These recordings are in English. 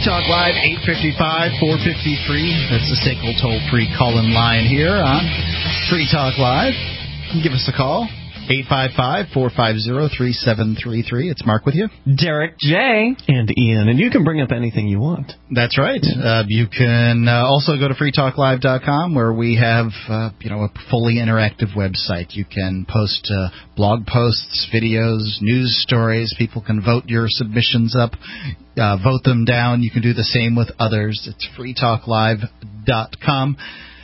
Talk Live, 855-453. That's the SACL toll-free call-in line here on Free Talk Live. You can give us a call, 855-450-3733. It's Mark with you. Derek J. And Ian. And you can bring up anything you want. That's right. You can also go to freetalklive.com where we have a fully interactive website. You can post blog posts, videos, news stories. People can vote your submissions up, vote them down. You can do the same with others. It's freetalklive.com.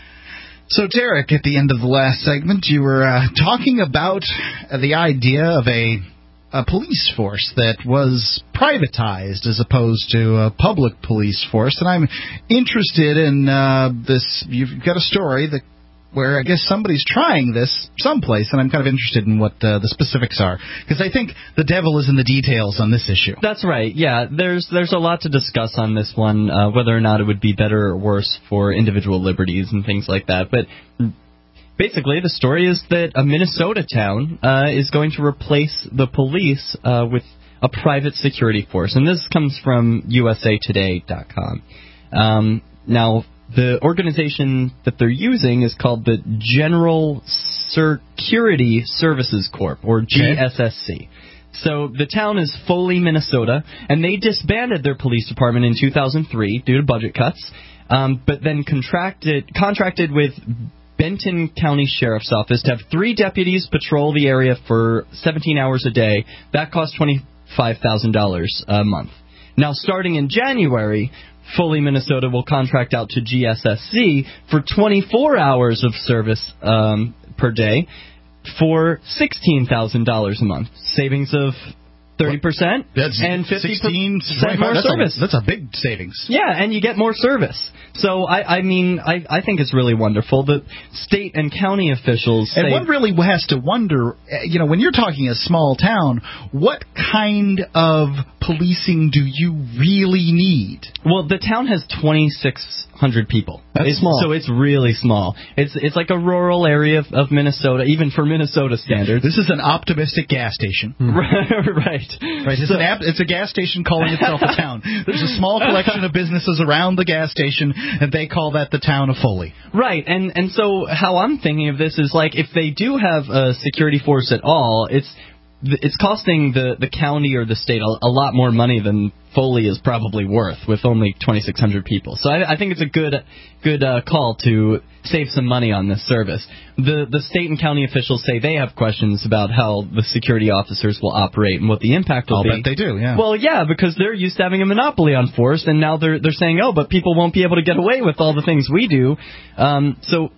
So, Derek, at the end of the last segment, you were talking about the idea of a police force that was privatized as opposed to a public police force. And I'm interested in this. You've got a story where I guess somebody's trying this someplace, and I'm kind of interested in what the specifics are, because I think the devil is in the details on this issue. That's right. Yeah, there's a lot to discuss on this one, whether or not it would be better or worse for individual liberties and things like that. But basically, the story is that a Minnesota town is going to replace the police with a private security force, and this comes from usatoday.com. Now, the organization that they're using is called the General Security Services Corp, or GSSC. So the town is Foley, Minnesota, and they disbanded their police department in 2003 due to budget cuts, but then contracted with Benton County Sheriff's Office to have 3 deputies patrol the area for 17 hours a day. That cost $25,000 a month. Now, starting in January, Foley, Minnesota will contract out to GSSC for 24 hours of service per day for $16,000 a month. Savings of 30% and 50% more service. That's a big savings. Yeah, and you get more service. So, I think it's really wonderful. The state and county officials say... And one really has to wonder, when you're talking a small town, what kind of policing do you really need? Well, the town has 2,600 people. That's small. So it's really small. It's like a rural area of Minnesota, even for Minnesota standards. This is an optimistic gas station. Right. It's a gas station calling itself a town. There's a small collection of businesses around the gas station, and they call that the town of Foley. Right, and so how I'm thinking of this is, like, if they do have a security force at all, it's costing the county or the state a lot more money than Foley is probably worth, with only 2,600 people. So I think it's a good call to save some money on this service. The state and county officials say they have questions about how the security officers will operate and what the impact will be. I'll bet they do, yeah. Well, yeah, because they're used to having a monopoly on force, and now they're saying, but people won't be able to get away with all the things we do. So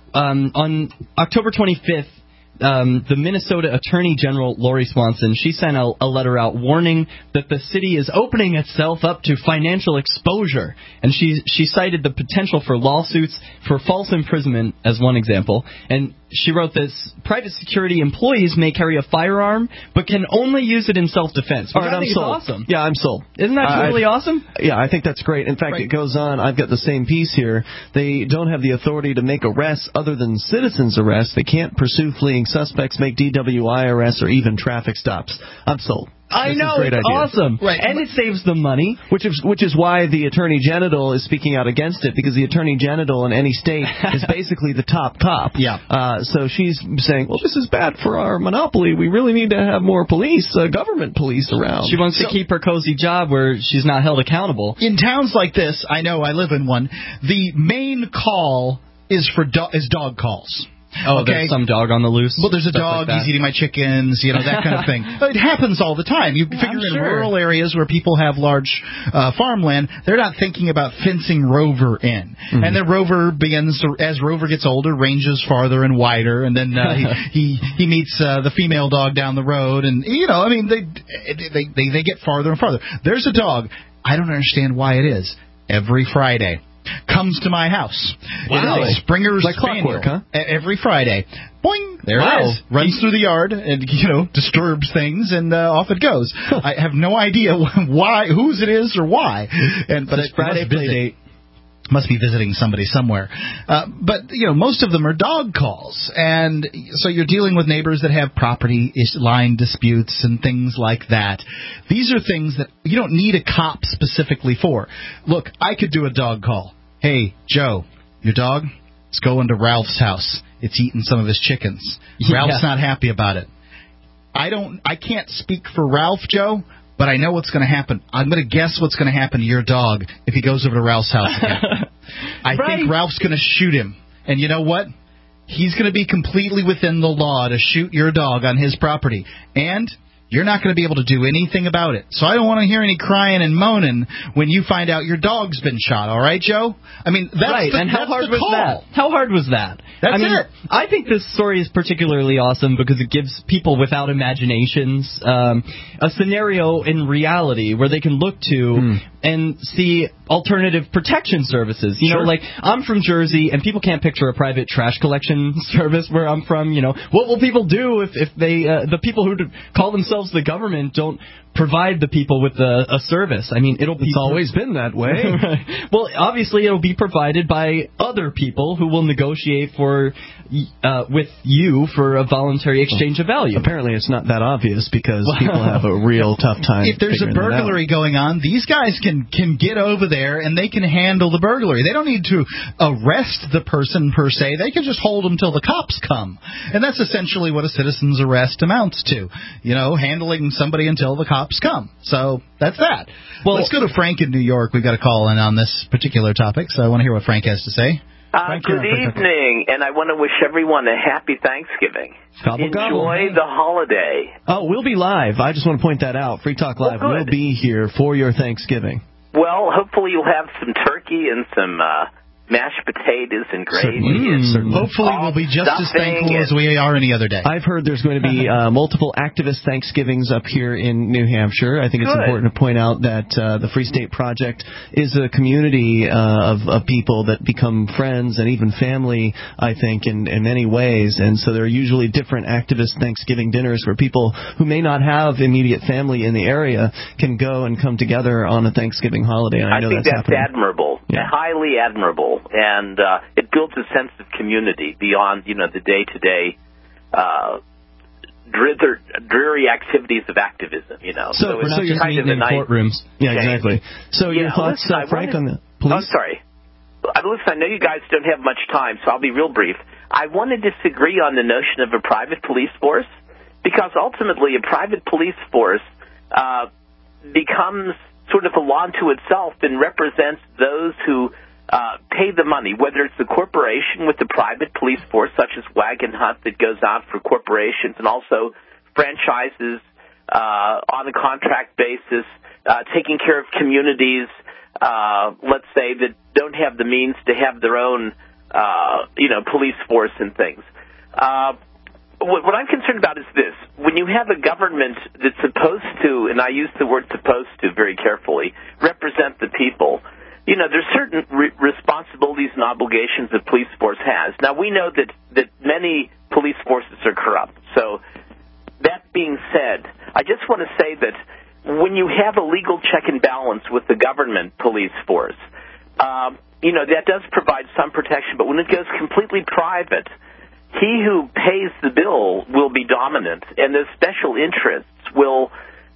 on October 25th, the Minnesota Attorney General, Lori Swanson, she sent a letter out warning that the city is opening itself up to financial exposure. And she cited the potential for lawsuits for false imprisonment as one example. And she wrote this: private security employees may carry a firearm, but can only use it in self-defense. All right, I'm sold. Awesome. Yeah, I'm sold. Isn't that really awesome? Yeah, I think that's great. In fact, It goes on. I've got the same piece here. They don't have the authority to make arrests other than citizens' arrests. They can't pursue fleeing suspects, make DWI arrests, or even traffic stops. I'm sold. I know, it's awesome. Right. And it saves them money. Which is why the Attorney General is speaking out against it, because the Attorney General in any state is basically the top cop. Yeah. So she's saying, well, this is bad for our monopoly. We really need to have more police, government police around. She wants to keep her cozy job where she's not held accountable. In towns like this, I know I live in one, the main call is dog calls. Oh, okay. There's some dog on the loose? Well, there's a dog, he's eating my chickens, that kind of thing. It happens all the time. You figure in rural areas where people have large farmland, they're not thinking about fencing Rover in. Mm-hmm. And then Rover as Rover gets older, ranges farther and wider, and then he meets the female dog down the road, and, they get farther and farther. There's a dog, I don't understand why it is, every Friday comes to my house. Wow. It is a Springer like Spaniel. Clockwork, huh? Every Friday. Boing! There it is. Runs through the yard and, disturbs things, and off it goes. I have no idea whose it is or why. But it's Friday play date. Must be visiting somebody somewhere. But, most of them are dog calls. And so you're dealing with neighbors that have property line disputes and things like that. These are things that you don't need a cop specifically for. Look, I could do a dog call. Hey, Joe, your dog is going to Ralph's house. It's eating some of his chickens. Yeah. Ralph's not happy about it. I can't speak for Ralph, Joe, but I know what's going to happen. I'm going to guess what's going to happen to your dog if he goes over to Ralph's house again. I think Ralph's going to shoot him. And you know what? He's going to be completely within the law to shoot your dog on his property. And you're not going to be able to do anything about it. So I don't want to hear any crying and moaning when you find out your dog's been shot. All right, Joe? I mean, that's right. The, and how that's hard the was call. that? How hard was that? That's it. I think this story is particularly awesome because it gives people without imaginations a scenario in reality where they can look to and see alternative protection services. You know, like I'm from Jersey, and people can't picture a private trash collection service where I'm from. What will people do if they the people who call themselves the government don't provide the people with a service? I mean, it's always been that way. Right. Well, obviously, it'll be provided by other people who will negotiate with you for a voluntary exchange of value. Apparently, it's not that obvious because people have a real tough time. If there's a burglary going on, these guys can get over there and they can handle the burglary. They don't need to arrest the person per se. They can just hold them till the cops come. And that's essentially what a citizen's arrest amounts to. Handling somebody until the cops come. So that's that. Well, let's go to Frank in New York. We've got a call in on this particular topic, so I want to hear what Frank has to say. Good evening, and I want to wish everyone a happy Thanksgiving. Enjoy the holiday. Oh, we'll be live. I just want to point that out. Free Talk Live will be here for your Thanksgiving. Well, hopefully you'll have some turkey and some mashed potatoes and gravy. Hopefully we'll be just as thankful as we are any other day. I've heard there's going to be multiple activist Thanksgivings up here in New Hampshire. I think it's important to point out that the Free State Project is a community of people that become friends and even family, I think, in many ways. And so there are usually different activist Thanksgiving dinners where people who may not have immediate family in the area can go and come together on a Thanksgiving holiday. And I know think that's admirable, highly admirable. And it builds a sense of community beyond, the day-to-day dreary activities of activism, So we're not just meeting in courtrooms. Yeah, exactly. So your thoughts, Frank, on the police? Oh, sorry. Listen, I know you guys don't have much time, so I'll be real brief. I want to disagree on the notion of a private police force, because ultimately a private police force becomes sort of a law unto itself and represents those who pay the money, whether it's the corporation with the private police force, such as Wagon Hunt, that goes out for corporations, and also franchises on a contract basis, taking care of communities, let's say, that don't have the means to have their own, police force and things. What I'm concerned about is this. When you have a government that's supposed to, and I use the word supposed to very carefully, represent the people, there's certain responsibilities and obligations the police force has. Now, we know that many police forces are corrupt. So that being said, I just want to say that when you have a legal check and balance with the government police force, that does provide some protection. But when it goes completely private, he who pays the bill will be dominant, and the special interests will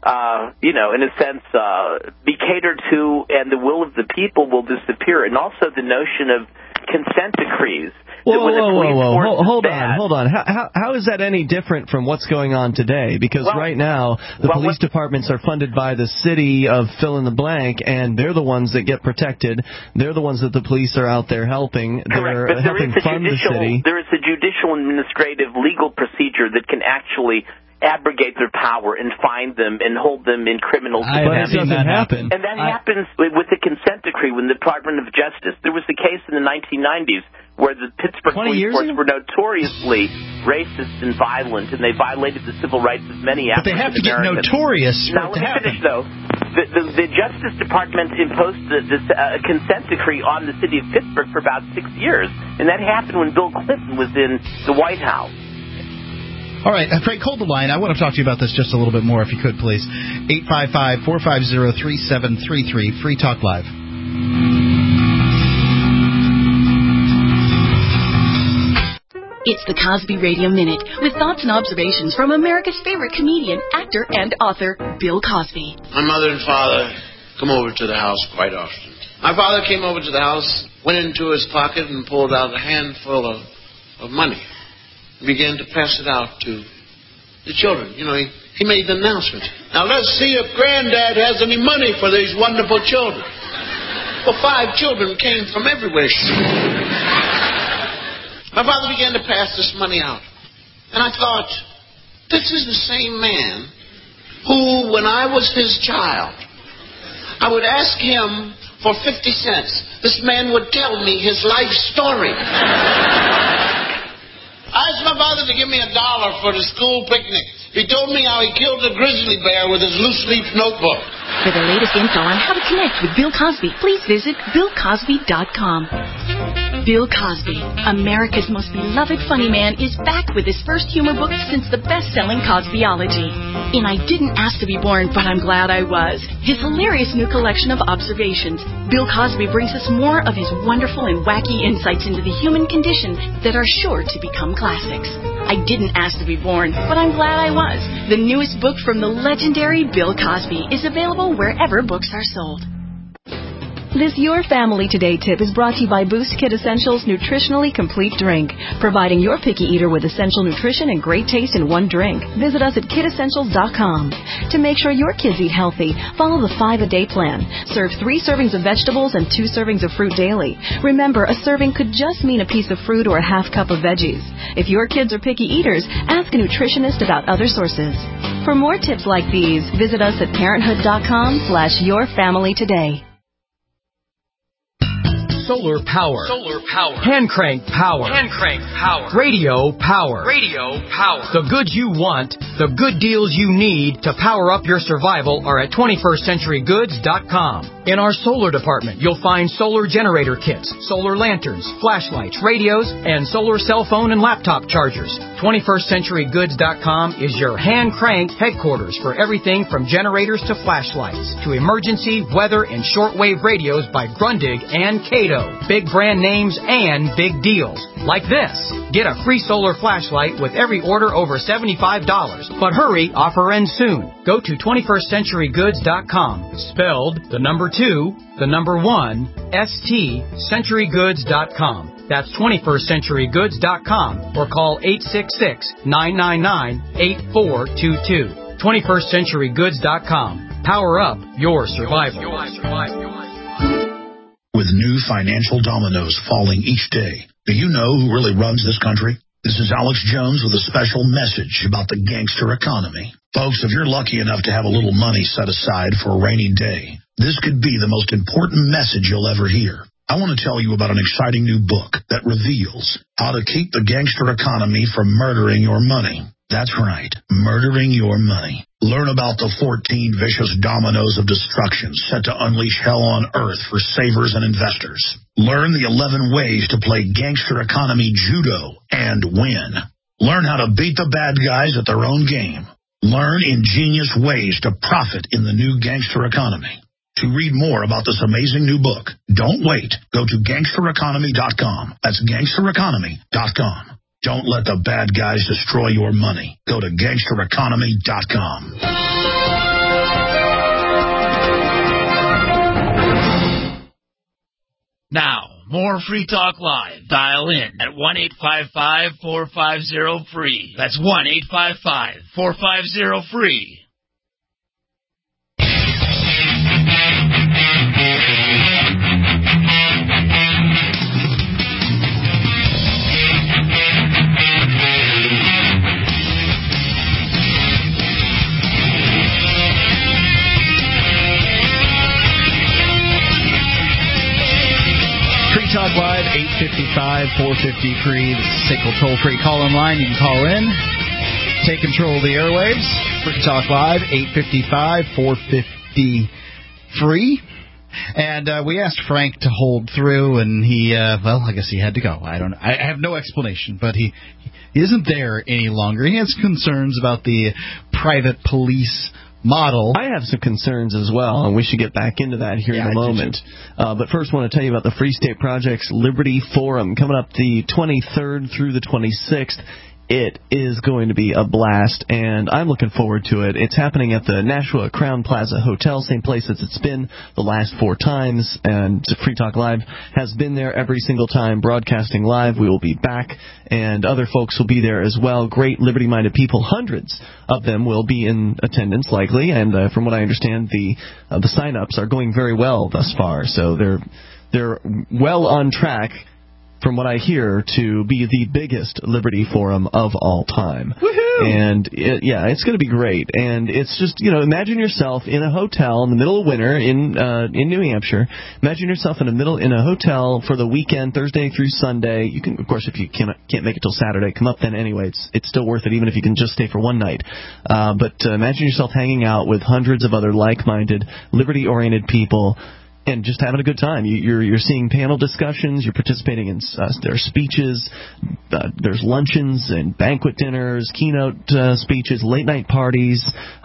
in a sense, be catered to, and the will of the people will disappear. And also the notion of consent decrees. Whoa. Hold on. How is that any different from what's going on today? Because right now, the police departments are funded by the city of fill in the blank, and they're the ones that get protected. They're the ones that the police are out there helping. Correct, but helping fund the city. There is a judicial, administrative, legal procedure that can actually abrogate their power and find them and hold them in criminal contempt. But it doesn't happen. And that happens with the consent decree when the Department of Justice. There was a case in the 1990s where the Pittsburgh police force were notoriously racist and violent, and they violated the civil rights of many African Americans. But they have to get notorious for it to happen. Now, let me finish, though. The Justice Department imposed this consent decree on the city of Pittsburgh for about 6 years, and that happened when Bill Clinton was in the White House. All right, Frank, hold the line. I want to talk to you about this just a little bit more, if you could, please. 855-450-3733, Free Talk Live. It's the Cosby Radio Minute with thoughts and observations from America's favorite comedian, actor, and author, Bill Cosby. My mother and father come over to the house quite often. My father came over to the house, went into his pocket and pulled out a handful of money. He began to pass it out to the children. You know, he made the announcement. Now let's see if Granddad has any money for these wonderful children. Well, 5 children came from everywhere. My father began to pass this money out. And I thought, this is the same man who, when I was his child, I would ask him for 50 cents. This man would tell me his life story. I asked my father to give me $1 for the school picnic. He told me how he killed a grizzly bear with his loose-leaf notebook. For the latest info on how to connect with Bill Cosby, please visit BillCosby.com. Bill Cosby, America's most beloved funny man, is back with his first humor book since the best-selling Cosbyology. In I Didn't Ask to Be Born, But I'm Glad I Was, his hilarious new collection of observations, Bill Cosby brings us more of his wonderful and wacky insights into the human condition that are sure to become classics. I Didn't Ask to Be Born, But I'm Glad I Was, the newest book from the legendary Bill Cosby, is available wherever books are sold. This Your Family Today tip is brought to you by Boost Kid Essentials Nutritionally Complete Drink, providing your picky eater with essential nutrition and great taste in one drink. Visit us at kidessentials.com. To make sure your kids eat healthy, follow the 5-a-day plan. Serve 3 servings of vegetables and 2 servings of fruit daily. Remember, a serving could just mean a piece of fruit or a half cup of veggies. If your kids are picky eaters, ask a nutritionist about other sources. For more tips like these, visit us at parenthood.com/yourfamilytoday. Solar power. Solar power. Hand crank power. Hand crank power. Radio power. Radio power. The goods you want, the good deals you need to power up your survival are at 21stcenturygoods.com. In our solar department, you'll find solar generator kits, solar lanterns, flashlights, radios, and solar cell phone and laptop chargers. 21stcenturygoods.com is your hand-cranked headquarters for everything from generators to flashlights to emergency, weather, and shortwave radios by Grundig and Cato. Big brand names and big deals. Like this. Get a free solar flashlight with every order over $75. But hurry, offer ends soon. Go to 21stcenturygoods.com. Spelled the number 2, the number 1, ST, centurygoods.com. That's 21stcenturygoods.com or call 866-999-8422. 21stcenturygoods.com. Power up your survival. With new financial dominoes falling each day, do you know who really runs this country? This is Alex Jones with a special message about the gangster economy. Folks, if you're lucky enough to have a little money set aside for a rainy day, this could be the most important message you'll ever hear. I want to tell you about an exciting new book that reveals how to keep the gangster economy from murdering your money. That's right, murdering your money. Learn about the 14 vicious dominoes of destruction set to unleash hell on earth for savers and investors. Learn the 11 ways to play gangster economy judo and win. Learn how to beat the bad guys at their own game. Learn ingenious ways to profit in the new gangster economy. To read more about this amazing new book, don't wait. Go to gangstereconomy.com. That's gangstereconomy.com. Don't let the bad guys destroy your money. Go to gangstereconomy.com. Now, more Free Talk Live. Dial in at 1-855-450-FREE. That's 1-855-450-FREE. Talk Live, 855-450-FREE. This is SACL toll-free call-in line. You can call in. Take control of the airwaves. Free Talk Live, 855-450-FREE. And we asked Frank to hold through, and he, I guess he had to go. I have no explanation, but he isn't there any longer. He has concerns about the private police model. I have some concerns as well, and we should get back into that here in a moment. But first, I want to tell you about the Free State Project's Liberty Forum coming up the 23rd through the 26th. It is going to be a blast, and I'm looking forward to it. It's happening at the Nashua Crown Plaza Hotel, same place as it's been the last 4 times, and Free Talk Live has been there every single time, broadcasting live. We will be back, and other folks will be there as well. Great liberty-minded people, hundreds of them will be in attendance, likely, and from what I understand, the sign-ups are going very well thus far, so they're well on track, from what I hear, to be the biggest Liberty Forum of all time. Woohoo! And, it's going to be great. And it's just, imagine yourself in a hotel in the middle of winter in New Hampshire. Imagine yourself in a hotel for the weekend, Thursday through Sunday. You can, of course, if you can't make it till Saturday, come up then anyway. It's still worth it, even if you can just stay for one night. But imagine yourself hanging out with hundreds of other like-minded, liberty-oriented people, and just having a good time. You're seeing panel discussions. You're participating in their speeches. There's luncheons and banquet dinners, keynote speeches, late night parties,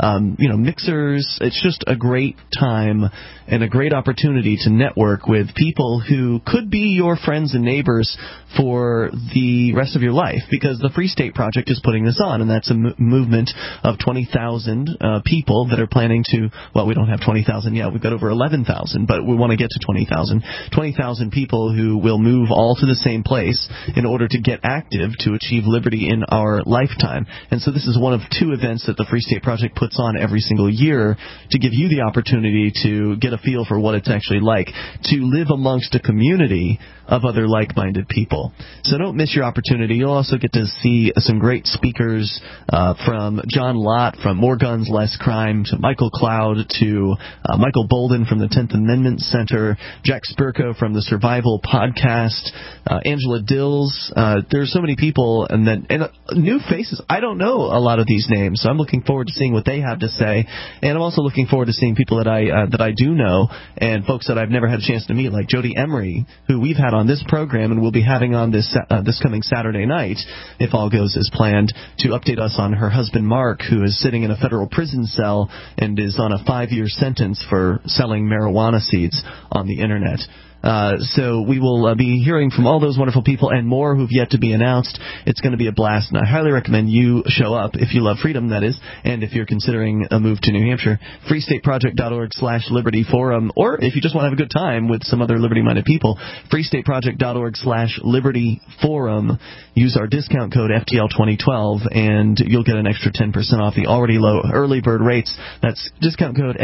mixers. It's just a great time and a great opportunity to network with people who could be your friends and neighbors for the rest of your life, because the Free State Project is putting this on, and that's a movement of 20,000 people that are planning to, well, we don't have 20,000 yet. We've got over 11,000, but we want to get to 20,000. 20,000 people who will move all to the same place in order to get active to achieve liberty in our lifetime. And so this is one of 2 events that the Free State Project puts on every single year to give you the opportunity to get a feel for what it's actually like to live amongst a community of other like-minded people. So don't miss your opportunity. You'll also get to see some great speakers from John Lott from More Guns, Less Crime, to Michael Cloud, to Michael Bolden from the 10th Amendment Center, Jack Spirko from the Survival Podcast, Angela Dills. There's so many people and new faces. I don't know a lot of these names, so I'm looking forward to seeing what they have to say. And I'm also looking forward to seeing people that I do know, and folks that I've never had a chance to meet, like Jody Emery, who we've had on this program and we'll be having on this coming Saturday night, if all goes as planned, to update us on her husband Mark, who is sitting in a federal prison cell and is on a 5-year sentence for selling marijuana seeds on the internet. So we will be hearing from all those wonderful people and more who've yet to be announced. It's going to be a blast, and I highly recommend you show up if you love freedom, that is, and if you're considering a move to New Hampshire. freestateproject.org/Liberty Forum, or if you just want to have a good time with some other liberty-minded people, freestateproject.org/Liberty Forum. Use our discount code FTL2012, and you'll get an extra 10% off the already low early bird rates. That's discount code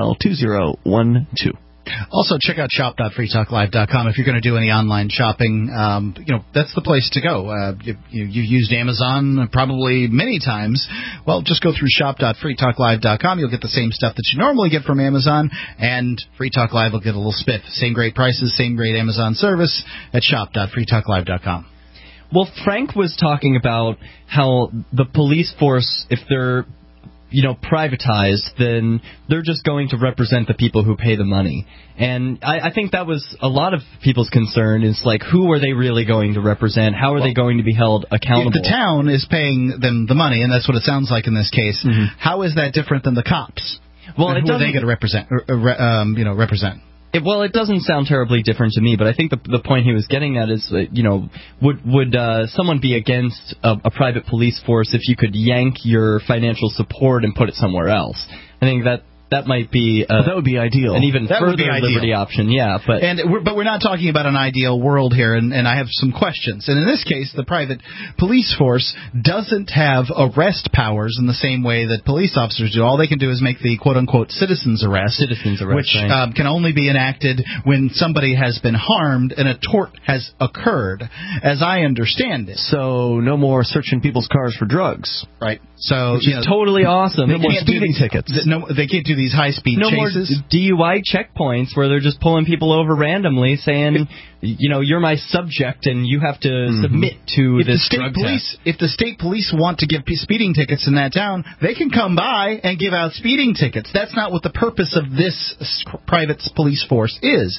FTL2012. Also, check out shop.freetalklive.com if you're going to do any online shopping. That's the place to go. You've used Amazon probably many times. Well, just go through shop.freetalklive.com. You'll get the same stuff that you normally get from Amazon, and Free Talk Live will get a little spiff. Same great prices, same great Amazon service at shop.freetalklive.com. Well, Frank was talking about how the police force, if they're privatized, then they're just going to represent the people who pay the money. And I think that was a lot of people's concern, is like, who are they really going to represent? How are they going to be held accountable? If the town is paying them the money, and that's what it sounds like in this case, how is that different than the cops? Well, who are they going to represent? Well, it doesn't sound terribly different to me, but I think the point he was getting at is, would someone be against a private police force if you could yank your financial support and put it somewhere else? I think that might be that would be ideal. An even further liberty option, yeah. But we're not talking about an ideal world here, and I have some questions. And in this case, the private police force doesn't have arrest powers in the same way that police officers do. All they can do is make the quote-unquote citizen's arrest, which can only be enacted when somebody has been harmed and a tort has occurred, as I understand it. So no more searching people's cars for drugs. Right. So which is totally awesome. No more speeding tickets. They can't do the these high-speed chases. No more DUI checkpoints where they're just pulling people over randomly saying, you're my subject and you have to submit to this drug test. If the state police want to give speeding tickets in that town, they can come by and give out speeding tickets. That's not what the purpose of this private police force is.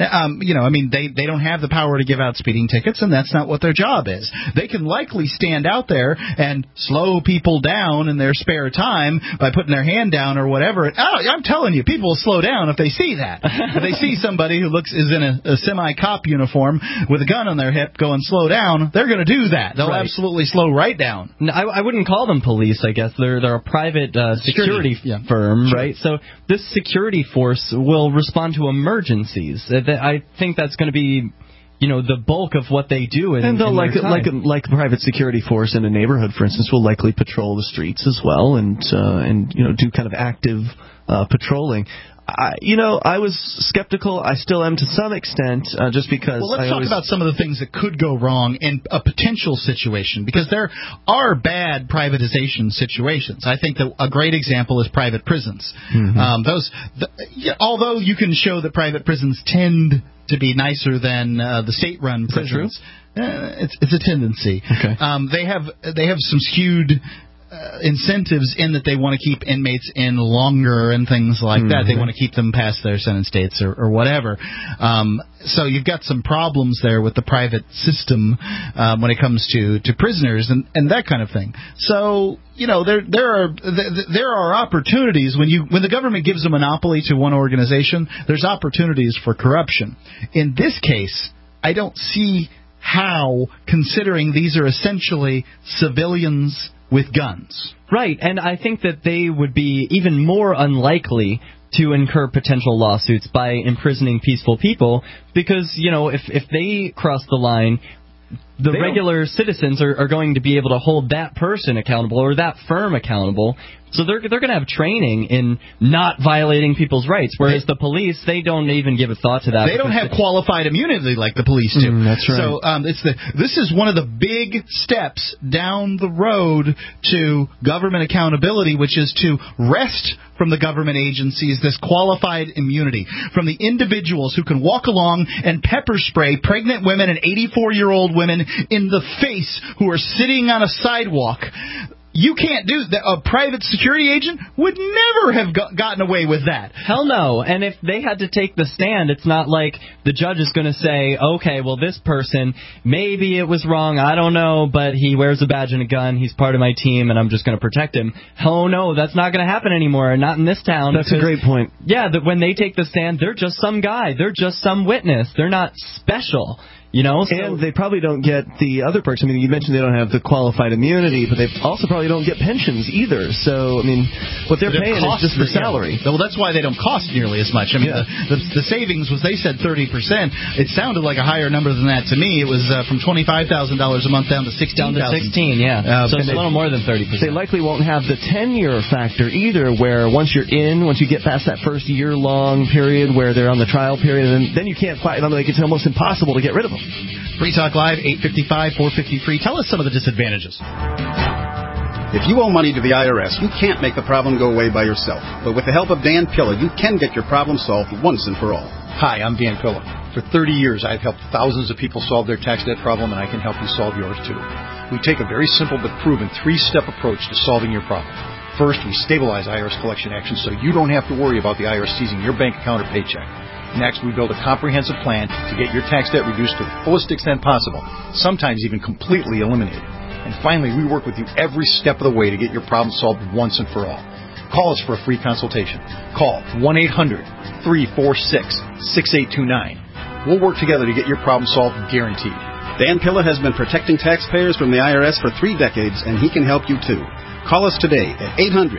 They don't have the power to give out speeding tickets, and that's not what their job is. They can likely stand out there and slow people down in their spare time by putting their hand down or whatever. I'm telling you, people will slow down if they see that. If they see somebody who is in a semi-cop uniform with a gun on their hip going slow down, they're going to do that. They'll absolutely slow right down. No, I wouldn't call them police, I guess. They're a private security firm, right? So this security force will respond to emergencies. I think that's going to be the bulk of what they do. And they'll, like a private security force in a neighborhood, for instance, will likely patrol the streets as well and do kind of active patrolling. I was skeptical. I still am to some extent, just because. Well, let's talk about some of the things that could go wrong in a potential situation, because there are bad privatization situations. I think that a great example is private prisons. Although you can show that private prisons tend to be nicer than the state-run prisons. It's a tendency. Okay. They have some skewed incentives in that they want to keep inmates in longer and things like that. They want to keep them past their sentence dates or whatever. So you've got some problems there with the private system when it comes to prisoners and that kind of thing. So there are opportunities when the government gives a monopoly to one organization. There's opportunities for corruption. In this case, I don't see how, considering these are essentially civilians with guns. Right, and I think that they would be even more unlikely to incur potential lawsuits by imprisoning peaceful people because, if they cross the line, the regular citizens are going to be able to hold that person accountable or that firm accountable. So they're going to have training in not violating people's rights, whereas the police, they don't even give a thought to that. They don't have qualified immunity like the police do. That's right. So this is one of the big steps down the road to government accountability, which is to wrest from the government agencies this qualified immunity from the individuals who can walk along and pepper spray pregnant women and 84-year-old women in the face who are sitting on a sidewalk. You can't do that. A private security agent would never have gotten away with that. Hell no. And if they had to take the stand, it's not like the judge is going to say, okay, well, this person, maybe it was wrong, I don't know, but he wears a badge and a gun, he's part of my team, and I'm just going to protect him. Hell no, that's not going to happen anymore, not in this town. That's a great point. Yeah, when they take the stand, they're just some guy. They're just some witness. They're not special. And they probably don't get the other perks. I mean, you mentioned they don't have the qualified immunity, but they also probably don't get pensions either. So, what they're paying is just the salary. Well, that's why they don't cost nearly as much. The savings was, they said 30%. It sounded like a higher number than that to me. It was from $25,000 a month down to $16,000. Down to 16, yeah. So it's a little more than 30%. They likely won't have the tenure factor either, where once you get past that first year-long period where they're on the trial period, and then you can't fight them. It's almost impossible to get rid of them. Free Talk Live, 855-450-FREE. Tell us some of the disadvantages. If you owe money to the IRS, you can't make the problem go away by yourself. But with the help of Dan Pilla, you can get your problem solved once and for all. Hi, I'm Dan Pilla. For 30 years, I've helped thousands of people solve their tax debt problem, and I can help you solve yours too. We take a very simple but proven 3-step approach to solving your problem. First, we stabilize IRS collection actions so you don't have to worry about the IRS seizing your bank account or paycheck. Next, we build a comprehensive plan to get your tax debt reduced to the fullest extent possible, sometimes even completely eliminated. And finally, we work with you every step of the way to get your problem solved once and for all. Call us for a free consultation. Call 1-800-346-6829. We'll work together to get your problem solved, guaranteed. Dan Pilla has been protecting taxpayers from the IRS for 3 decades, and he can help you too. Call us today at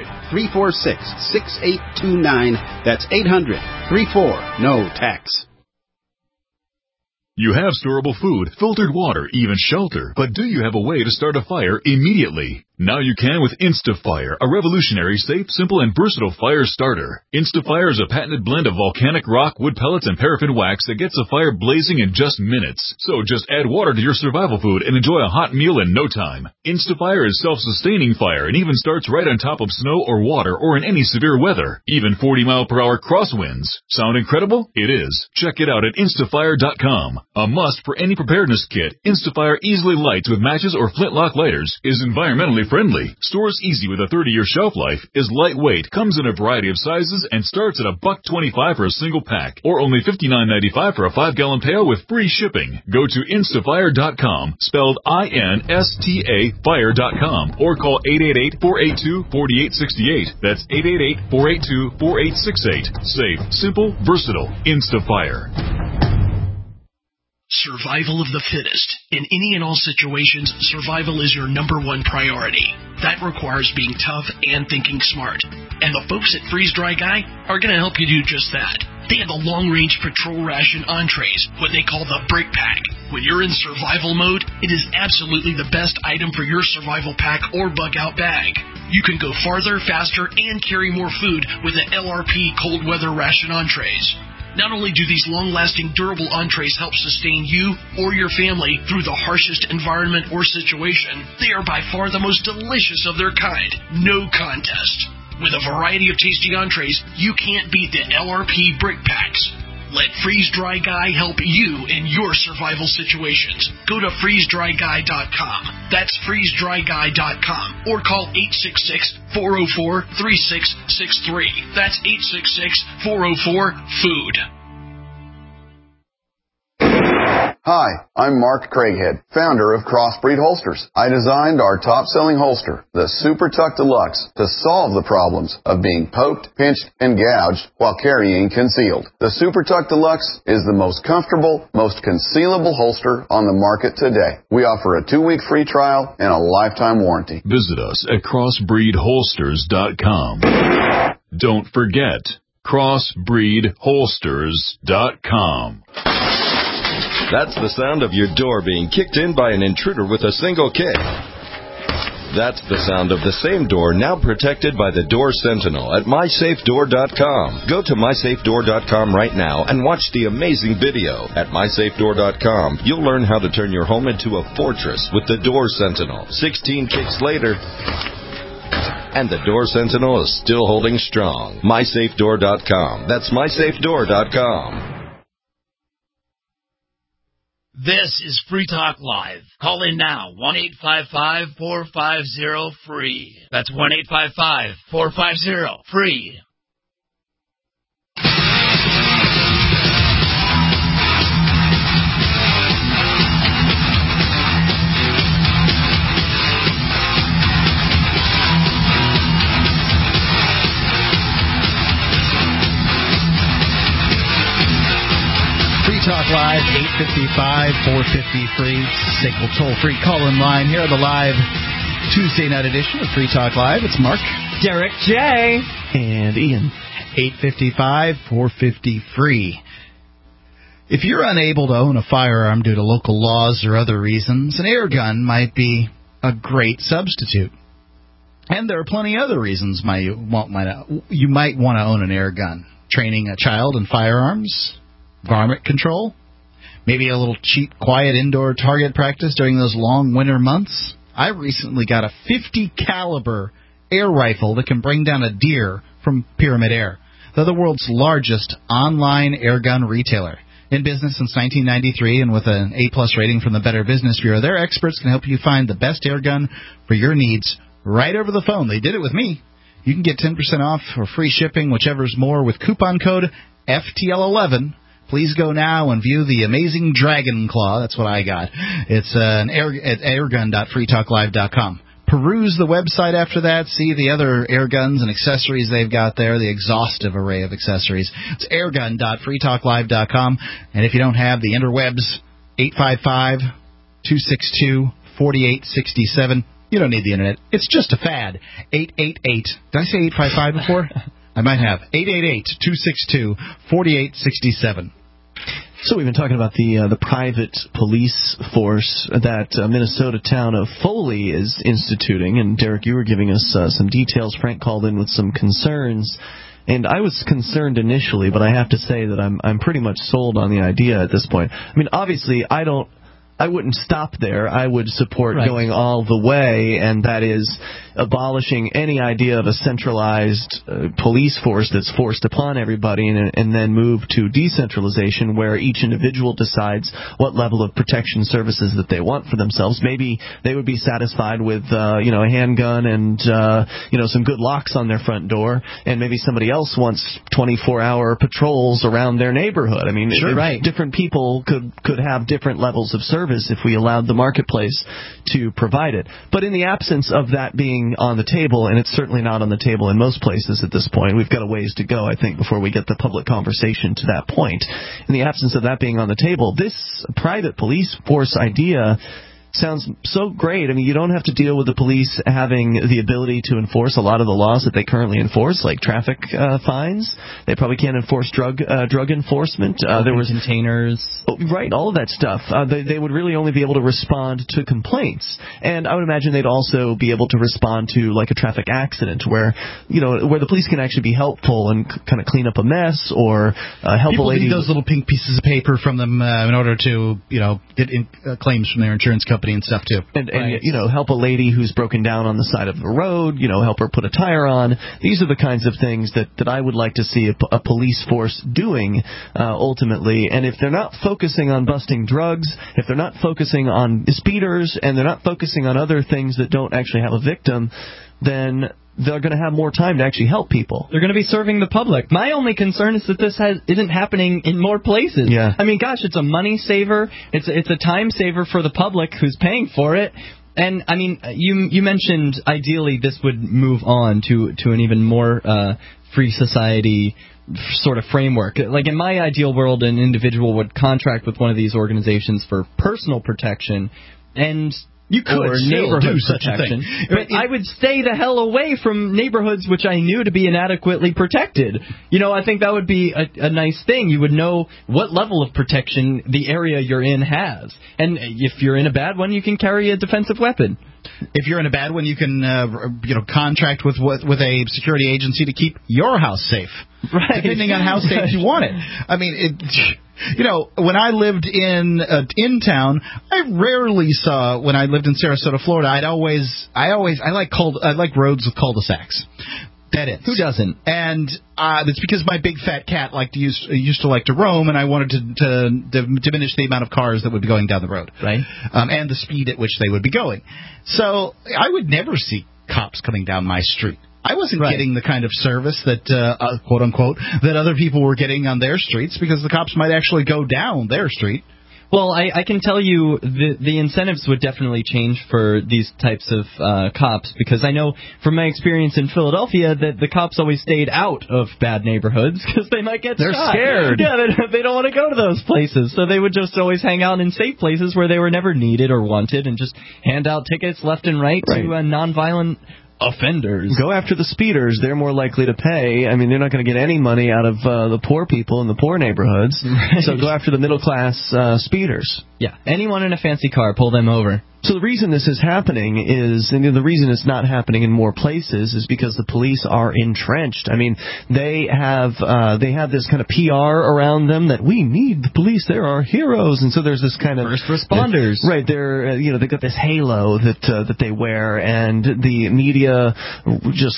800-346-6829. That's 800-34-NO-TAX. You have storable food, filtered water, even shelter, but do you have a way to start a fire immediately? Now you can with InstaFire, a revolutionary, safe, simple, and versatile fire starter. InstaFire is a patented blend of volcanic rock, wood pellets, and paraffin wax that gets a fire blazing in just minutes. So just add water to your survival food and enjoy a hot meal in no time. InstaFire is self-sustaining fire and even starts right on top of snow or water or in any severe weather, even 40-mile-per-hour crosswinds. Sound incredible? It is. Check it out at instafire.com. A must for any preparedness kit, InstaFire easily lights with matches or flintlock lighters, is environmentally friendly, stores easy with a 30-year shelf life, is lightweight, comes in a variety of sizes, and starts at $1.25 for a single pack, or only $59.95 for a 5-gallon pail with free shipping. Go to instafire.com, spelled INSTA fire.com, or call 888-482-4868. That's 888-482-4868. Safe, simple, versatile. InstaFire. Survival of the fittest. In any and all situations, survival is your number one priority. That requires being tough and thinking smart. And the folks at Freeze Dry Guy are going to help you do just that. They have the long-range patrol ration entrees, what they call the Brick Pack. When you're in survival mode, it is absolutely the best item for your survival pack or bug-out bag. You can go farther, faster, and carry more food with the LRP cold weather ration entrees. Not only do these long-lasting, durable entrees help sustain you or your family through the harshest environment or situation, they are by far the most delicious of their kind. No contest. With a variety of tasty entrees, you can't beat the LRP Brick Packs. Let Freeze Dry Guy help you in your survival situations. Go to freezedryguy.com. That's freezedryguy.com. Or call 866-404-3663. That's 866-404-FOOD. Hi, I'm Mark Craighead, founder of Crossbreed Holsters. I designed our top-selling holster, the Super Tuck Deluxe, to solve the problems of being poked, pinched, and gouged while carrying concealed. The Super Tuck Deluxe is the most comfortable, most concealable holster on the market today. We offer a 2-week free trial and a lifetime warranty. Visit us at crossbreedholsters.com. Don't forget, crossbreedholsters.com. That's the sound of your door being kicked in by an intruder with a single kick. That's the sound of the same door now protected by the Door Sentinel at mysafedoor.com. Go to mysafedoor.com right now and watch the amazing video. At mysafedoor.com, you'll learn how to turn your home into a fortress with the Door Sentinel. 16 kicks later, and the Door Sentinel is still holding strong. mysafedoor.com. That's mysafedoor.com. This is Free Talk Live. Call in now, 1-855-450-FREE. That's 1-855-450-FREE. Talk Live, 855-450-FREE, SACL toll-free call-in line here on the live Tuesday night edition of Free Talk Live. It's Mark, Derek J, and Ian. 855-450-FREE. If you're unable to own a firearm due to local laws or other reasons, an air gun might be a great substitute. And there are plenty of other reasons you might want to own an air gun. Training a child in firearms, varmint control, maybe a little cheap, quiet indoor target practice during those long winter months. I recently got a .50 caliber air rifle that can bring down a deer from Pyramid Air. They're the world's largest online air gun retailer. In business since 1993 and with an A+ rating from the Better Business Bureau, their experts can help you find the best air gun for your needs right over the phone. They did it with me. You can get 10% off or free shipping, whichever's more, with coupon code FTL11. Please go now and view the amazing Dragon Claw. That's what I got. It's an at airgun.freetalklive.com. Peruse the website after that. See the other air guns and accessories they've got there, the exhaustive array of accessories. It's airgun.freetalklive.com. And if you don't have the interwebs, 855-262-4867. You don't need the internet. It's just a fad. 888. Did I say 855 before? I might have. 888-262-4867. So we've been talking about the private police force that Minnesota town of Foley is instituting, and Derek, you were giving us some details. Frank called in with some concerns, and I was concerned initially, but I have to say that I'm pretty much sold on the idea at this point. I mean, obviously, I wouldn't stop there. I would support going all the way, and that is abolishing any idea of a centralized police force that's forced upon everybody, and then move to decentralization where each individual decides what level of protection services that they want for themselves. Maybe they would be satisfied with a handgun and some good locks on their front door, and maybe somebody else wants 24-hour patrols around their neighborhood. I mean, different people could have different levels of service if we allowed the marketplace to provide it. But in the absence of that being on the table, and it's certainly not on the table in most places at this point, we've got a ways to go, I think, before we get the public conversation to that point. In the absence of that being on the table, this private police force idea sounds so great. I mean, you don't have to deal with the police having the ability to enforce a lot of the laws that they currently enforce, like traffic fines. They probably can't enforce drug enforcement. There was containers. All of that stuff. They would really only be able to respond to complaints. And I would imagine they'd also be able to respond to, like, a traffic accident where the police can actually be helpful and kind of clean up a mess or help a lady. People need those little pink pieces of paper from them in order to, get claims from their insurance company and stuff too, and help a lady who's broken down on the side of the road, help her put a tire on. These are the kinds of things that I would like to see a police force doing ultimately. And if they're not focusing on busting drugs, if they're not focusing on speeders, and they're not focusing on other things that don't actually have a victim, then they're going to have more time to actually help people. They're going to be serving the public. My only concern is that this isn't happening in more places. Yeah. I mean, gosh, it's a money saver. It's a time saver for the public who's paying for it. And, I mean, you mentioned ideally this would move on to an even more free society sort of framework. Like, in my ideal world, an individual would contract with one of these organizations for personal protection, and you could neighborhood do such protection, a thing. But I would stay the hell away from neighborhoods which I knew to be inadequately protected. I think that would be a nice thing. You would know what level of protection the area you're in has. And if you're in a bad one, you can carry a defensive weapon. If you're in a bad one, you can contract with a security agency to keep your house safe. Right. Depending on how safe you want it. I mean, when I lived in town, I rarely saw, when I lived in Sarasota, Florida, I like roads with cul-de-sacs. Dead ends. Who doesn't? And it's because my big fat cat used to like to roam, and I wanted to diminish the amount of cars that would be going down the road, right? And the speed at which they would be going. So I would never see cops coming down my street. I wasn't getting the kind of service that, quote unquote, that other people were getting on their streets, because the cops might actually go down their street. Well, I can tell you the incentives would definitely change for these types of cops, because I know from my experience in Philadelphia that the cops always stayed out of bad neighborhoods because they might get They're scared. Yeah, they don't want to go to those places, so they would just always hang out in safe places where they were never needed or wanted and just hand out tickets left and right. to nonviolent offenders. Go after the speeders. They're more likely to pay. I mean, they're not going to get any money out of the poor people in the poor neighborhoods. Right. So go after the middle-class speeders. Yeah, anyone in a fancy car, pull them over. So the reason this is happening is, and the reason it's not happening in more places is because the police are entrenched. I mean, they have this kind of PR around them that we need the police. They're our heroes, and so there's this kind of first responders. Right? They're they've got this halo that they wear, and the media just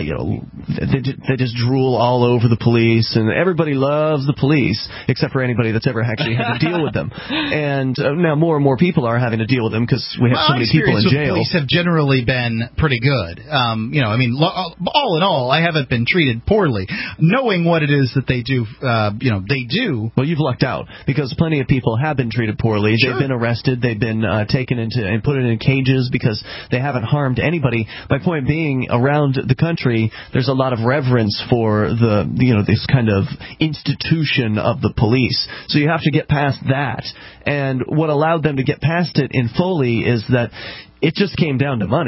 they just drool all over the police, and everybody loves the police except for anybody that's ever actually had to deal with them. And now more and more people are having to deal with them because we have so many people in jail. Police have generally been pretty good. I mean, all in all, I haven't been treated poorly. Knowing what it is that they do, they do. Well, you've lucked out, because plenty of people have been treated poorly. Sure. They've been arrested. They've been taken into and put in cages because they haven't harmed anybody. My point being, around the country, there's a lot of reverence for this kind of institution of the police. So you have to get past that. And what allowed them to get past it in Foley is that it just came down to money.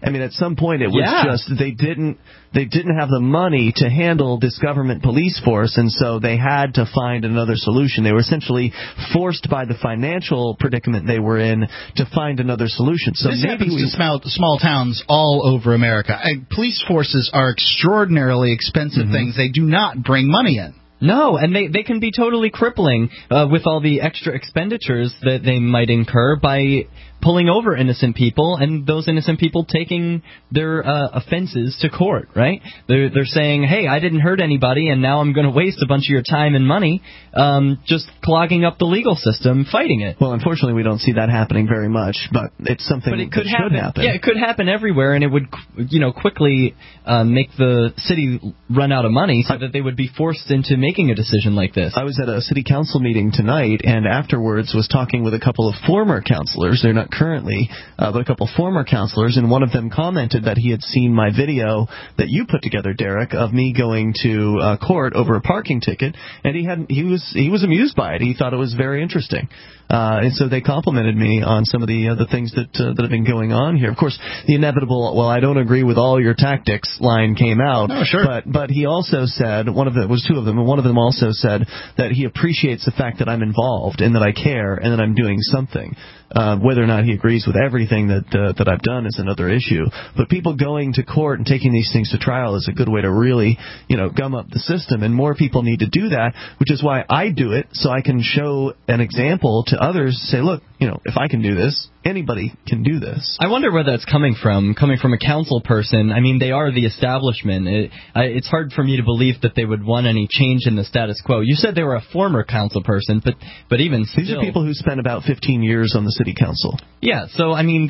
I mean, at some point it was just they didn't have the money to handle this government police force, and so they had to find another solution. They were essentially forced by the financial predicament they were in to find another solution. So this maybe happens to small towns all over America. Police forces are extraordinarily expensive things. They do not bring money in. No, and they can be totally crippling with all the extra expenditures that they might incur by pulling over innocent people, and those innocent people taking their offenses to court, right? They're saying, hey, I didn't hurt anybody, and now I'm going to waste a bunch of your time and money just clogging up the legal system fighting it. Well, unfortunately, we don't see that happening very much, but it's something that should happen. Yeah, it could happen everywhere, and it would quickly make the city run out of money so that they would be forced into making a decision like this. I was at a city council meeting tonight, and afterwards was talking with a couple of former councilors. They're not currently, but a couple former councilors, and one of them commented that he had seen my video that you put together, Derek, of me going to court over a parking ticket, and he was amused by it. He thought it was very interesting. And so they complimented me on some of the things that have been going on here. Of course, the inevitable, well, I don't agree with all your tactics line came out. Oh, sure. But he also said, it was two of them, and one of them also said that he appreciates the fact that I'm involved and that I care and that I'm doing something. Whether or not he agrees with everything that I've done is another issue. But people going to court and taking these things to trial is a good way to really, gum up the system. And more people need to do that, which is why I do it, so I can show an example to others. Say, look, if I can do this, anybody can do this. I wonder where that's coming from a council person. I mean, they are the establishment. It's hard for me to believe that they would want any change in the status quo. You said they were a former council person, but even still... These are people who spent about 15 years on the city council. Yeah, so, I mean,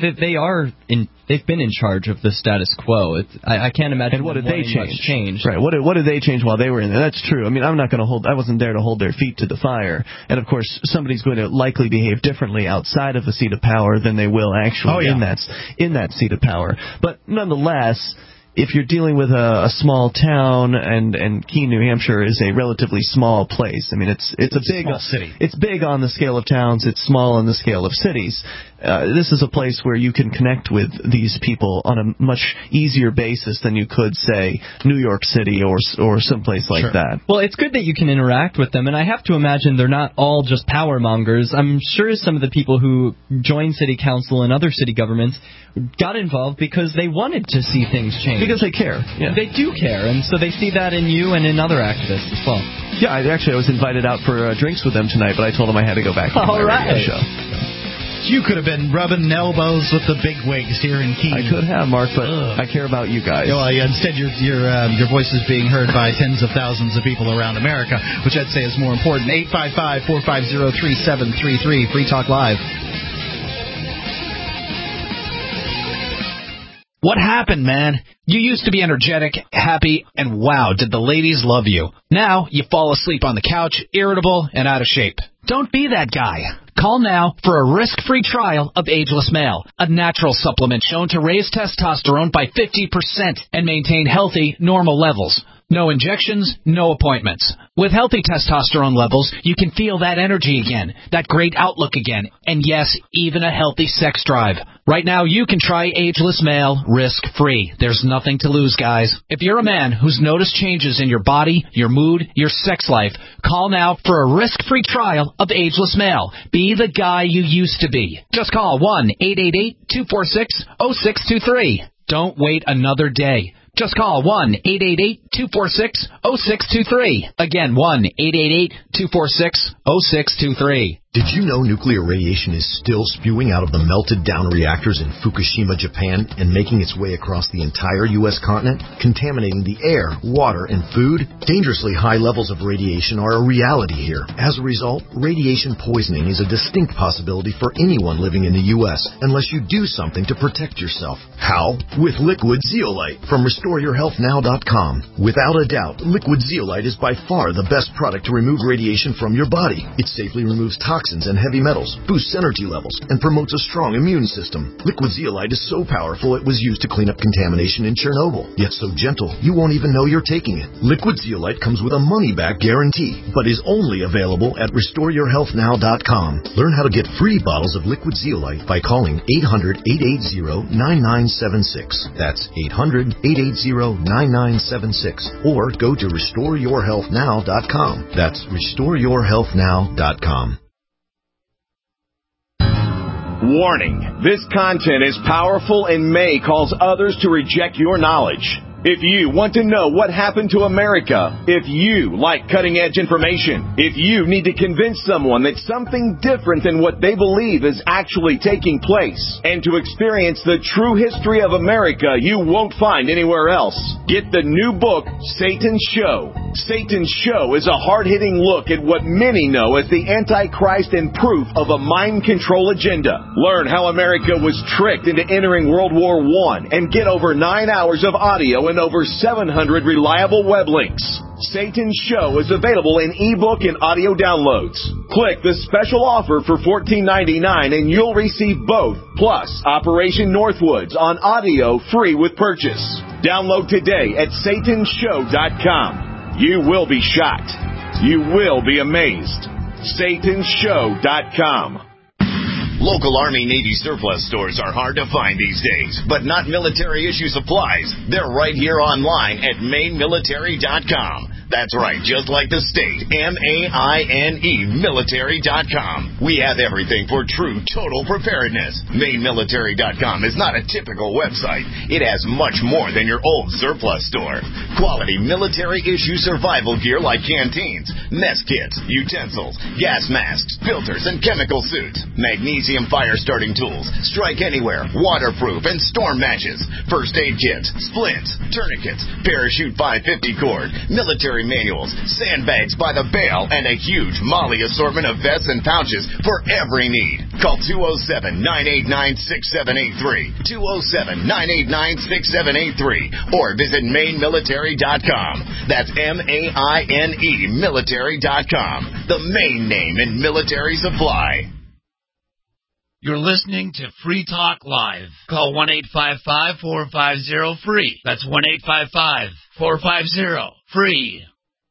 they've been in charge of the status quo. I can't imagine... And what did they change? Right, what did they change while they were in there? That's true. I mean, I wasn't there to hold their feet to the fire. And, of course, somebody's going to likely behave differently outside of the seat of power than they will actually in that seat of power. But nonetheless, if you're dealing with a small town, and Keene, New Hampshire is a relatively small place. I mean, it's a big small city. It's big on the scale of towns. It's small on the scale of cities. This is a place where you can connect with these people on a much easier basis than you could, say, New York City or someplace like that. Well, it's good that you can interact with them, and I have to imagine they're not all just power mongers. I'm sure some of the people who joined city council and other city governments got involved because they wanted to see things change. Because they care. Yeah. They do care, and so they see that in you and in other activists as well. Yeah, I was invited out for drinks with them tonight, but I told them I had to go back to my radio show. You could have been rubbing elbows with the big wigs here in Keene. I could have, Mark, but I care about you guys. Well, instead, your voice is being heard by tens of thousands of people around America, which I'd say is more important. 855-450-3733, Free Talk Live. What happened, man? You used to be energetic, happy, and wow, did the ladies love you. Now, you fall asleep on the couch, irritable, and out of shape. Don't be that guy. Call now for a risk-free trial of Ageless Male, a natural supplement shown to raise testosterone by 50% and maintain healthy, normal levels. No injections, no appointments. With healthy testosterone levels, you can feel that energy again, that great outlook again, and yes, even a healthy sex drive. Right now, you can try Ageless Male risk-free. There's nothing to lose, guys. If you're a man who's noticed changes in your body, your mood, your sex life, call now for a risk-free trial of Ageless Male. Be the guy you used to be. Just call 1-888-246-0623. Don't wait another day. Just call 1-888-246-0623. Again, 1-888-246-0623. Did you know nuclear radiation is still spewing out of the melted down reactors in Fukushima, Japan, and making its way across the entire U.S. continent, contaminating the air, water, and food? Dangerously high levels of radiation are a reality here. As a result, radiation poisoning is a distinct possibility for anyone living in the U.S. unless you do something to protect yourself. How? With Liquid Zeolite from RestoreYourHealthNow.com. Without a doubt, Liquid Zeolite is by far the best product to remove radiation from your body. It safely removes toxins toxins and heavy metals, boosts energy levels, and promotes a strong immune system. Liquid zeolite is so powerful it was used to clean up contamination in Chernobyl, yet so gentle you won't even know you're taking it. Liquid zeolite comes with a money-back guarantee, but is only available at RestoreYourHealthNow.com. Learn how to get free bottles of liquid zeolite by calling 800-880-9976. That's 800-880-9976. Or go to RestoreYourHealthNow.com. That's RestoreYourHealthNow.com. Warning, this content is powerful and may cause others to reject your knowledge. If you want to know what happened to America, if you like cutting-edge information, if you need to convince someone that something different than what they believe is actually taking place, and to experience the true history of America you won't find anywhere else, get the new book, Satan's Show. Satan's Show is a hard-hitting look at what many know as the Antichrist and proof of a mind control agenda. Learn how America was tricked into entering World War I and get over 9 hours of audio and over 700 reliable web links. Satan's Show is available in ebook and audio downloads. Click the special offer for $14.99 and you'll receive both, plus Operation Northwoods on audio free with purchase. Download today at satanshow.com. You will be shocked. You will be amazed. satanshow.com. Local Army Navy surplus stores are hard to find these days, but not military issue supplies. They're right here online at mainmilitary.com. That's right, just like the state, MAINE military.com. We have everything for true total preparedness. Mainmilitary.com is not a typical website. It has much more than your old surplus store. Quality military issue survival gear like canteens, mess kits, utensils, gas masks, filters, and chemical suits. Magnesium fire starting tools, strike anywhere, waterproof, and storm matches. First aid kits, splints, tourniquets, parachute 550 cord, military manuals, sandbags by the bale, and a huge Molly assortment of vests and pouches for every need. Call 207-989-6783, 207-989-6783, or visit mainmilitary.com. That's MAINE military.com, the main name in military supply. You're listening to Free Talk Live. Call 1-855-450-FREE. That's 1-855-450-FREE.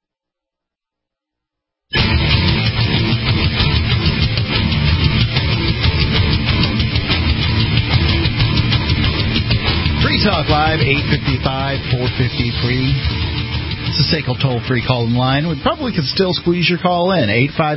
Free Talk Live, 855-450-FREE. It's a SACL toll-free call-in line. We probably could still squeeze your call in,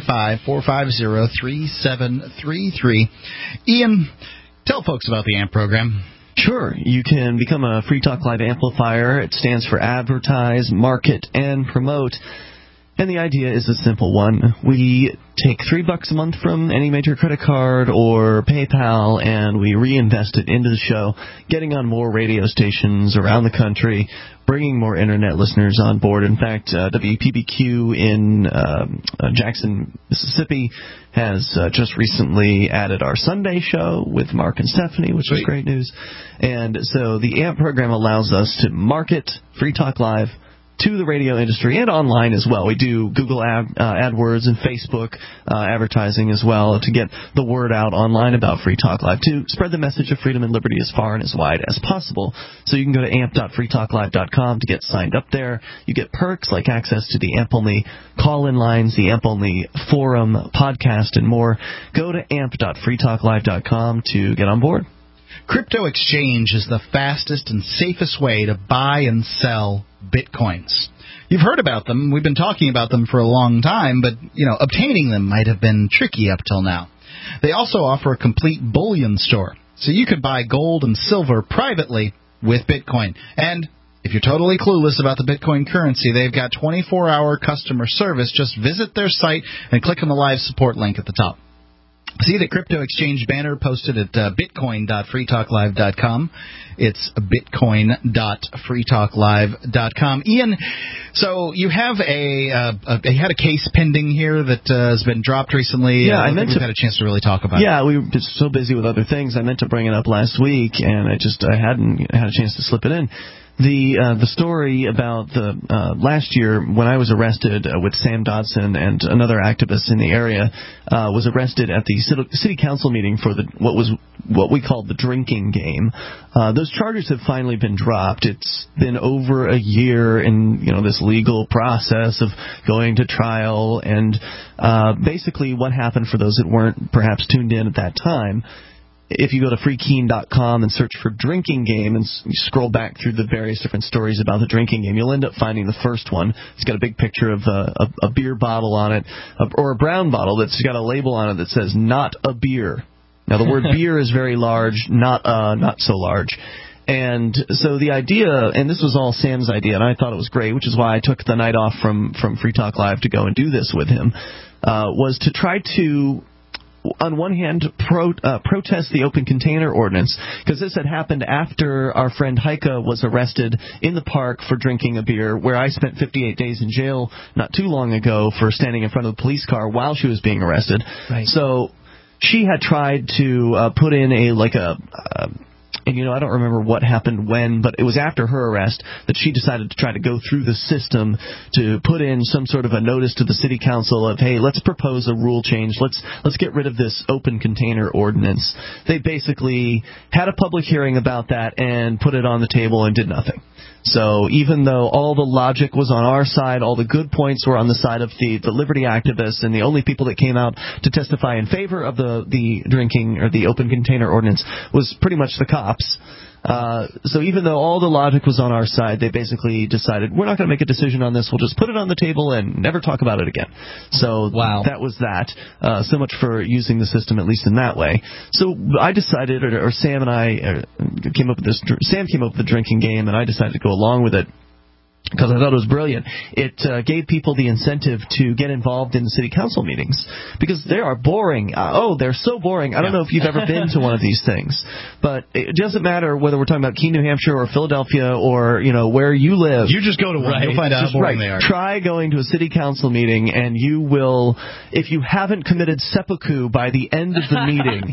855-450-3733. Ian, tell folks about the AMP program. Sure. You can become a Free Talk Live amplifier. It stands for Advertise, Market, and Promote. And the idea is a simple one. We take $3 a month from any major credit card or PayPal, and we reinvest it into the show, getting on more radio stations around the country, bringing more Internet listeners on board. In fact, WPBQ in Jackson, Mississippi has just recently added our Sunday show with Mark and Stephanie, which is great news. And so the AMP program allows us to market Free Talk Live to the radio industry and online as well. We do Google AdWords and Facebook advertising as well to get the word out online about Free Talk Live, to spread the message of freedom and liberty as far and as wide as possible. So you can go to amp.freetalklive.com to get signed up there. You get perks like access to the AMP-only call-in lines, the AMP-only forum, podcast, and more. Go to amp.freetalklive.com to get on board. Crypto exchange is the fastest and safest way to buy and sell Bitcoins. You've heard about them. We've been talking about them for a long time, but, obtaining them might have been tricky up till now. They also offer a complete bullion store, so you could buy gold and silver privately with Bitcoin. And if you're totally clueless about the Bitcoin currency, they've got 24-hour customer service. Just visit their site and click on the live support link at the top. See the crypto exchange banner posted at bitcoin.freetalklive.com. It's bitcoin.freetalklive.com. Ian, so you have you had a case pending here that has been dropped recently. Yeah, we've had a chance to really talk about it. Yeah, we were just so busy with other things. I meant to bring it up last week, and I hadn't had a chance to slip it in. The story about the last year when I was arrested with Sam Dodson and another activist in the area was arrested at the city council meeting for what we called the drinking game. Those charges have finally been dropped. It's been over a year in this legal process of going to trial, and basically what happened, for those that weren't perhaps tuned in at that time, if you go to freekeen.com and search for drinking game and you scroll back through the various different stories about the drinking game, you'll end up finding the first one. It's got a big picture of a beer bottle on it, or a brown bottle that's got a label on it that says "not a beer." Now, the word beer is very large, not so large. And so the idea, and this was all Sam's idea, and I thought it was great, which is why I took the night off from Free Talk Live to go and do this with him, was to try to, on one hand, protest the open container ordinance, because this had happened after our friend Heike was arrested in the park for drinking a beer, where I spent 58 days in jail not too long ago for standing in front of the police car while she was being arrested. Right. So she had tried to put in and I don't remember what happened when, but it was after her arrest that she decided to try to go through the system to put in some sort of a notice to the city council of, hey, let's propose a rule change. Let's get rid of this open container ordinance. They basically had a public hearing about that and put it on the table and did nothing. So even though all the logic was on our side, all the good points were on the side of the liberty activists, and the only people that came out to testify in favor of the drinking or the open container ordinance was pretty much the cops. So even though all the logic was on our side, they basically decided, we're not going to make a decision on this. We'll just put it on the table and never talk about it again. So that was that. So much for using the system, at least in that way. So I decided, or Sam and I came up with this. Sam came up with the drinking game, and I decided to go along with it, because I thought it was brilliant. It gave people the incentive to get involved in the city council meetings, because they are boring. They're so boring. I don't know if you've ever been to one of these things, but it doesn't matter whether we're talking about Keene, New Hampshire, or Philadelphia, or where you live. You just go to one. Right. You'll find out how boring they are. Try going to a city council meeting, and you will, if you haven't committed seppuku by the end of the meeting,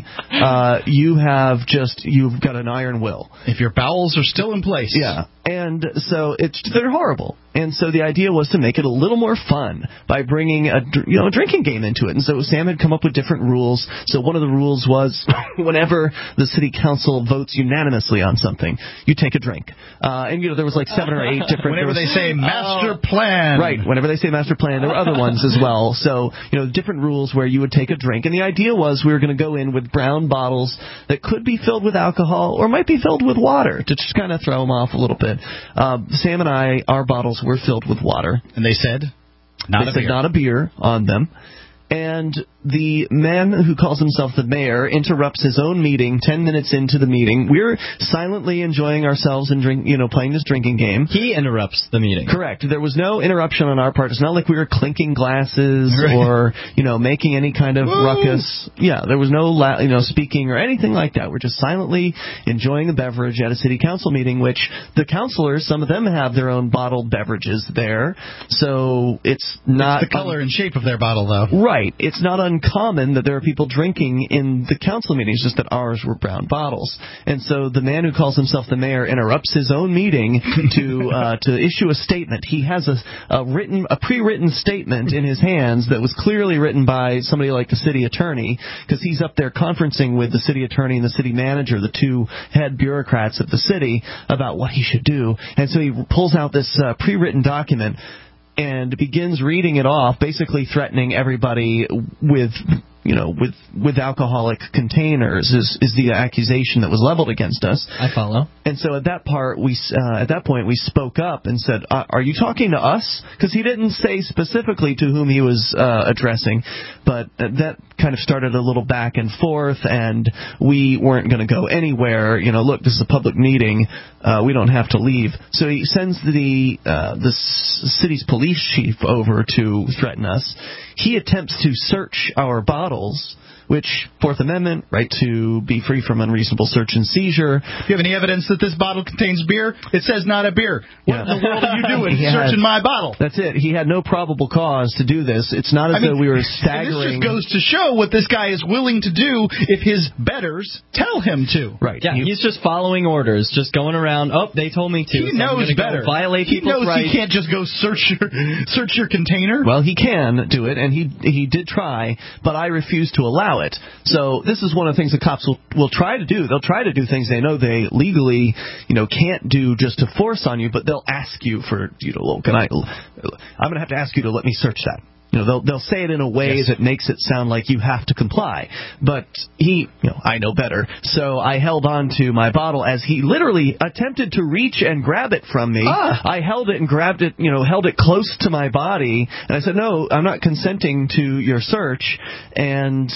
you've got an iron will. If your bowels are still in place. Yeah. And so they're horrible. And so the idea was to make it a little more fun by bringing a drinking game into it. And so Sam had come up with different rules. So one of the rules was whenever the city council votes unanimously on something, you take a drink. And there was like 7 or 8 different. Whenever they say master plan. Right. Whenever they say master plan, there were other ones as well. So different rules where you would take a drink. And the idea was we were going to go in with brown bottles that could be filled with alcohol or might be filled with water to just kind of throw them off a little bit. Sam and I, our bottles were filled with water. And they said not a beer on them. And the man who calls himself the mayor interrupts his own meeting 10 minutes into the meeting. We're silently enjoying ourselves and playing this drinking game. He interrupts the meeting. Correct. There was no interruption on our part. It's not like we were clinking glasses or making any kind of ruckus. Yeah, there was no speaking or anything like that. We're just silently enjoying a beverage at a city council meeting, which the councilors, some of them have their own bottled beverages there. So it's not the color and shape of their bottle, though. Right. It's not uncommon that there are people drinking in the council meetings, just that ours were brown bottles. And so the man who calls himself the mayor interrupts his own meeting to issue a statement. He has a pre-written statement in his hands that was clearly written by somebody like the city attorney, because he's up there conferencing with the city attorney and the city manager, the two head bureaucrats of the city, about what he should do. And so he pulls out this pre-written document and begins reading it off, basically threatening everybody with alcoholic containers is the accusation that was leveled against us. I follow. And so at that point we spoke up and said, "Are you talking to us?" Because he didn't say specifically to whom he was addressing, but that kind of started a little back and forth, and we weren't going to go anywhere. Look, this is a public meeting. We don't have to leave. So he sends the city's police chief over to threaten us. He attempts to search our bottles, which Fourth Amendment, right to be free from unreasonable search and seizure. Do you have any evidence that this bottle contains beer? It says not a beer. What in the world are you doing searching my bottle? That's it. He had no probable cause to do this. It's not as though we were staggering. This just goes to show what this guy is willing to do if his betters tell him to. Right. Yeah, he's just following orders, just going around. Oh, they told me to. He knows better. Violate people's rights. He can't just go search your container. Well, he can do it, and he did try, but I refuse to allow it. So this is one of the things the cops will try to do. They'll try to do things they know they legally, can't do just to force on you, but they'll ask you for, I'm going to have to ask you to let me search that. They'll say it in a way that makes it sound like you have to comply. But I know better. So I held on to my bottle as he literally attempted to reach and grab it from me. I held it and grabbed it, held it close to my body. And I said, no, I'm not consenting to your search. And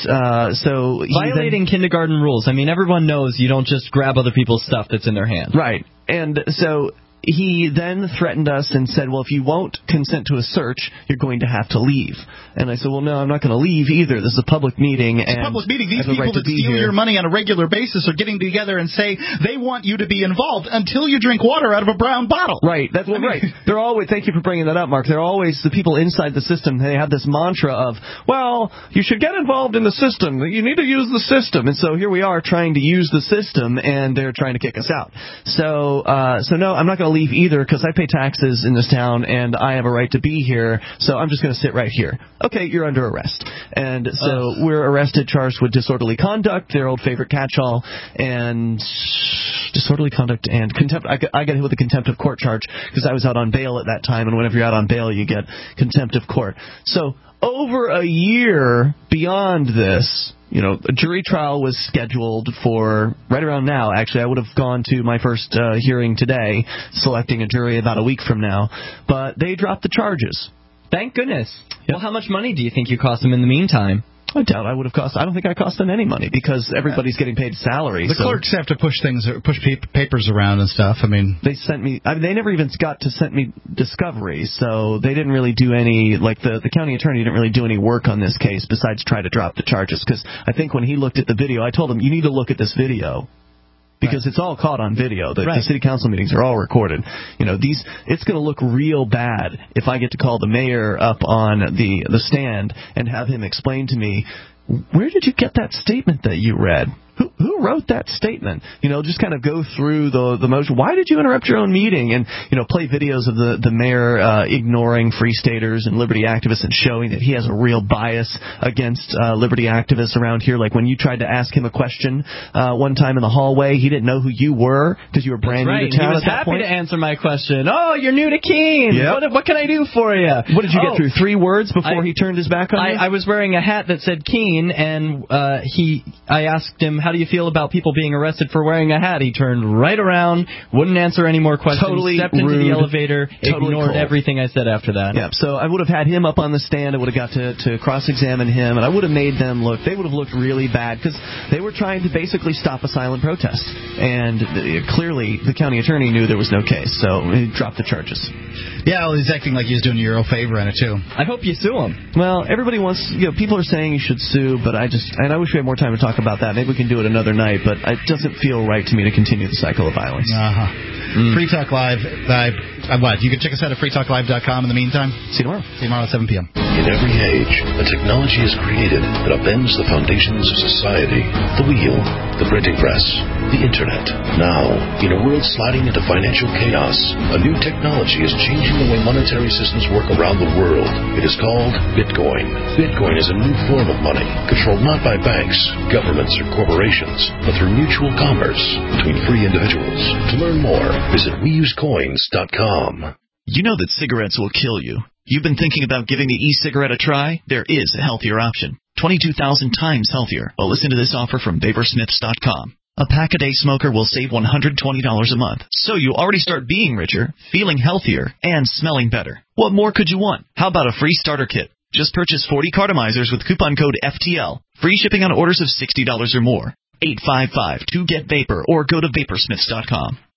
so violating kindergarten rules. I mean, everyone knows you don't just grab other people's stuff that's in their hand. Right. And so he then threatened us and said, well, if you won't consent to a search, you're going to have to leave. And I said, well, no, I'm not going to leave either. This is a public meeting. It's a public meeting. These people that steal your money on a regular basis are getting together and say they want you to be involved until you drink water out of a brown bottle. Right. That's right. They're always, thank you for bringing that up, Mark. They're always the people inside the system. They have this mantra of, well, you should get involved in the system. You need to use the system. And so here we are trying to use the system, and they're trying to kick us out. So no, I'm not going to leave either because I pay taxes in this town and I have a right to be here, so I'm just going to sit right here. Okay, you're under arrest. And so we're arrested, charged with disorderly conduct, their old favorite catch-all, and disorderly conduct and contempt. I got hit with a contempt of court charge because I was out on bail at that time, and whenever you're out on bail, you get contempt of court. So over a year beyond this, a jury trial was scheduled for right around now. Actually, I would have gone to my first hearing today, selecting a jury about a week from now. But they dropped the charges. Thank goodness. Yep. Well, how much money do you think you cost them in the meantime? I doubt I would have cost. I don't think I cost them any money because everybody's getting paid salary. The clerks have to push papers around and stuff. I mean, they sent me. They never even got to send me discovery, so they didn't really do any. Like the county attorney didn't really do any work on this case besides try to drop the charges. Because I think when he looked at the video, I told him you need to look at this video. Because it's all caught on video. The city council meetings are all recorded. It's going to look real bad if I get to call the mayor up on the stand and have him explain to me, where did you get that statement that you read? Who wrote that statement? Just kind of go through the motion. Why did you interrupt your own meeting? And, play videos of the mayor ignoring free staters and liberty activists and showing that he has a real bias against liberty activists around here. Like when you tried to ask him a question one time in the hallway, he didn't know who you were because you were brand new to town at that point. He was happy to answer my question. Oh, you're new to Keene. Yep. What can I do for you? What did you get through? 3 words before he turned his back on you? I was wearing a hat that said Keene, and I asked him, how do you feel about people being arrested for wearing a hat? He turned right around, wouldn't answer any more questions, stepped into the elevator, ignored everything I said after that. Yeah, so I would have had him up on the stand. I would have got to cross-examine him, and I would have made them look. They would have looked really bad because they were trying to basically stop a silent protest. And clearly the county attorney knew there was no case, so he dropped the charges. Yeah, well, he's acting like he's doing you a favor in it, too. I hope you sue him. Well, everybody wants, people are saying you should sue, but I wish we had more time to talk about that. Maybe we can do it another night, but it doesn't feel right to me to continue the cycle of violence. Free Talk Live. You can check us out at freetalklive.com in the meantime. See you tomorrow. See you tomorrow at 7 p.m. In every age, a technology is created that upends the foundations of society. The wheel, the printing press, the internet. Now, in a world sliding into financial chaos, a new technology is changing the way monetary systems work around the world. It is called Bitcoin. Bitcoin is a new form of money, controlled not by banks, governments, or corporations, but through mutual commerce between free individuals. To learn more, visit WeUseCoins.com. You know that cigarettes will kill you. You've been thinking about giving the e-cigarette a try? There is a healthier option. 22,000 times healthier. Well, listen to this offer from VaporSmiths.com. A pack-a-day smoker will save $120 a month. So you already start being richer, feeling healthier, and smelling better. What more could you want? How about a free starter kit? Just purchase 40 cartomizers with coupon code FTL. Free shipping on orders of $60 or more. 855-2-GET-VAPOR or go to VaporSmiths.com.